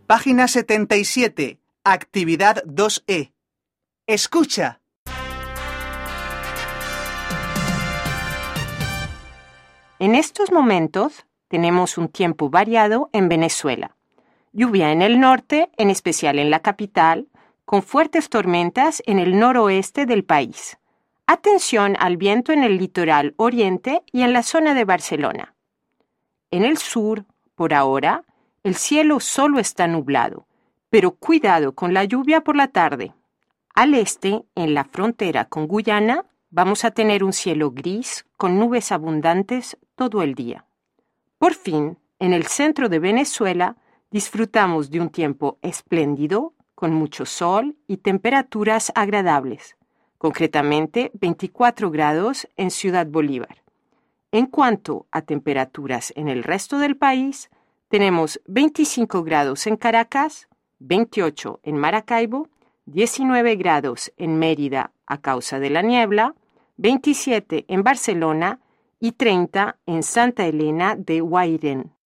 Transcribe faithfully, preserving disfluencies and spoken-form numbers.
Página setenta y siete. Actividad dos E. Escucha. En estos momentos tenemos un tiempo variado en Venezuela. Lluvia en el norte, en especial en la capital, con fuertes tormentas en el noroeste del país. Atención al viento en el litoral oriente y en la zona de Barcelona. En el sur, por ahora, el cielo solo está nublado, pero cuidado con la lluvia por la tarde. Al este, en la frontera con Guyana, vamos a tener un cielo gris con nubes abundantes todo el día. Por fin, en el centro de Venezuela, disfrutamos de un tiempo espléndido, con mucho sol y temperaturas agradables, concretamente veinticuatro grados en Ciudad Bolívar. En cuanto a temperaturas en el resto del país, tenemos veinticinco grados en Caracas, veintiocho en Maracaibo, diecinueve grados en Mérida a causa de la niebla, veintisiete en Barcelona y treinta en Santa Elena de Guairén.